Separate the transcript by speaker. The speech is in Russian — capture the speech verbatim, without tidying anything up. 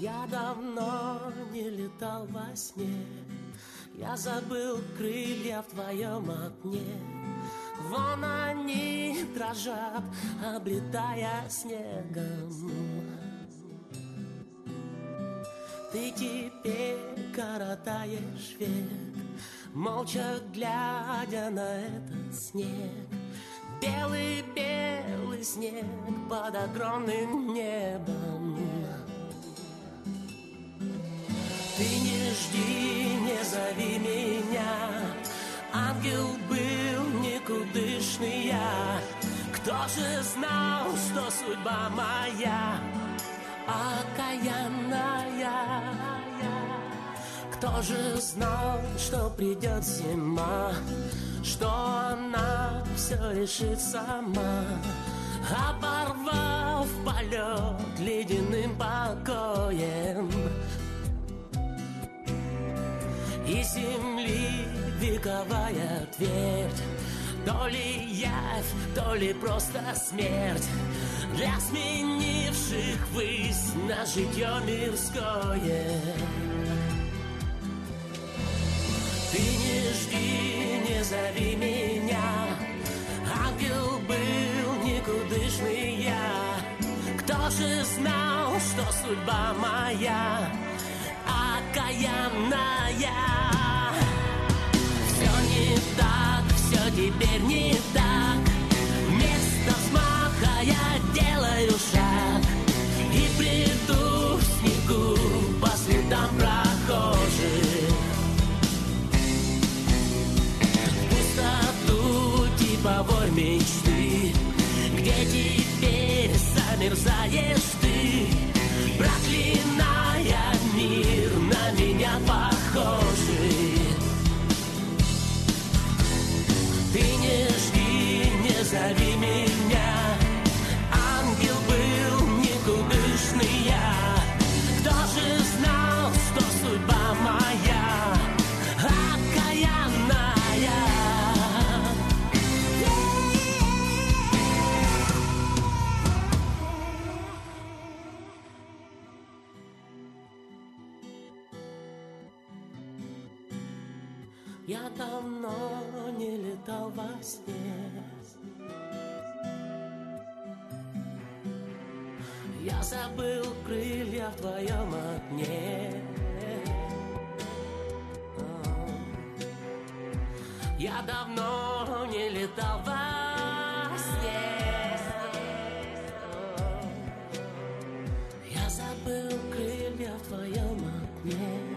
Speaker 1: Я давно не летал во сне, я забыл крылья в твоем окне. Вон они дрожат, облетая снегом. Ты теперь коротаешь век, молча глядя на этот снег. Белый-белый снег под огромным небом. Ты не жди, не зови меня, ангел был никудышный я. Кто же знал, что судьба моя окаянная? Кто же знал, что придет зима, что она все решит сама, оборвав полет ледяным покоем. И земли вековая твердь, то ли явь, то ли просто смерть для сменивших высь на житье мирское. Ты не жди, не зови меня, ангел был никудышный я. Кто же знал, что судьба моя окаянная? Все не так, все теперь не так. Вместо взмаха я делаю шаг и приду в снегу по следам прохожих. Пустоту типовой мечты, где теперь замерзаешь ты, проклиная мир на меня похожий. Ты не жди, не зови меня, ангел был никудышный я. Кто же знал, что судьба моя окаянная? Я давно не летал во сне, я забыл крылья в твоем окне. Я давно не летал во сне, я забыл крылья в твоем окне.